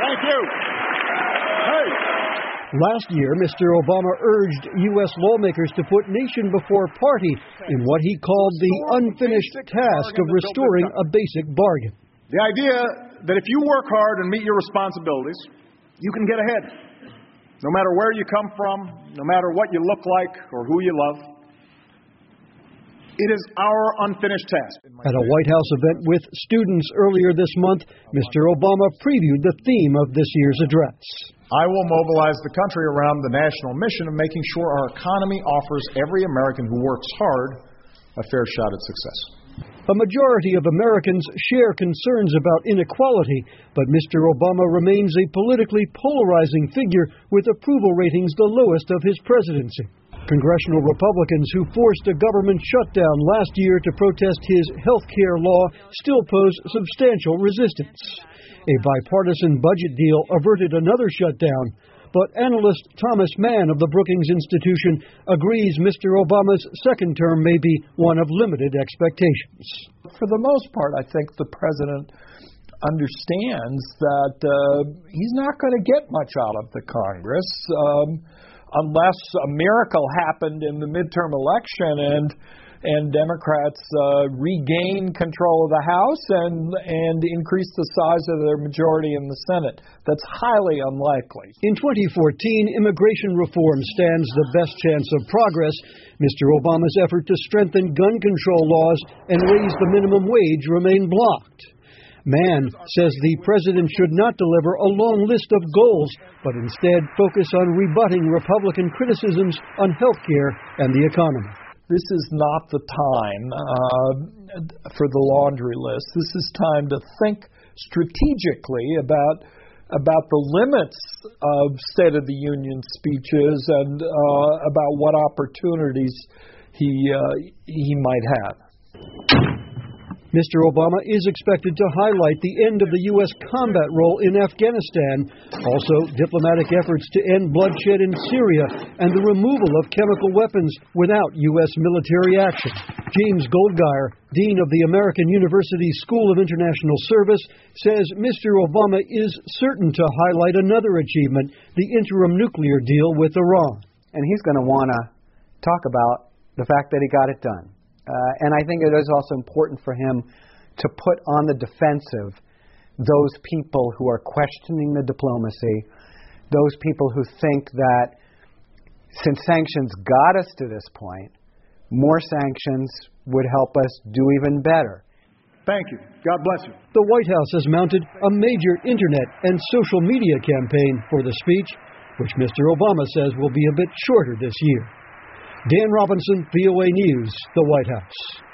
Thank you. Hey. Last year, Mr. Obama urged U.S. lawmakers to put nation before party in what he called the unfinished task of restoring a basic bargain. The idea that if you work hard and meet your responsibilities, you can get ahead. No matter where you come from, no matter what you look like or who you love. It is our unfinished task. At a White House event with students earlier this month, Mr. Obama previewed the theme of this year's address. I will mobilize the country around the national mission of making sure our economy offers every American who works hard a fair shot at success. A majority of Americans share concerns about inequality, but Mr. Obama remains a politically polarizing figure with approval ratings the lowest of his presidency. Congressional Republicans who forced a government shutdown last year to protest his health care law still pose substantial resistance. A bipartisan budget deal averted another shutdown, but analyst Thomas Mann of the Brookings Institution agrees Mr. Obama's second term may be one of limited expectations. For the most part, I think the president understands that he's not going to get much out of the Congress unless a miracle happened in the midterm election and Democrats regain control of the House and increase the size of their majority in the Senate. That's highly unlikely. In 2014, immigration reform stands the best chance of progress. Mr. Obama's effort to strengthen gun control laws and raise the minimum wage remain blocked. Mann says the president should not deliver a long list of goals, but instead focus on rebutting Republican criticisms on health care and the economy. This is not the time for the laundry list. This is time to think strategically about the limits of State of the Union speeches and about what opportunities he might have. Mr. Obama is expected to highlight the end of the U.S. combat role in Afghanistan, also diplomatic efforts to end bloodshed in Syria, and the removal of chemical weapons without U.S. military action. James Goldgeier, Dean of the American University School of International Service, says Mr. Obama is certain to highlight another achievement, the interim nuclear deal with Iran. And he's going to want to talk about the fact that he got it done. And I think it is also important for him to put on the defensive those people who are questioning the diplomacy, those people who think that since sanctions got us to this point, more sanctions would help us do even better. Thank you. God bless you. The White House has mounted a major internet and social media campaign for the speech, which Mr. Obama says will be a bit shorter this year. Dan Robinson, VOA News, the White House.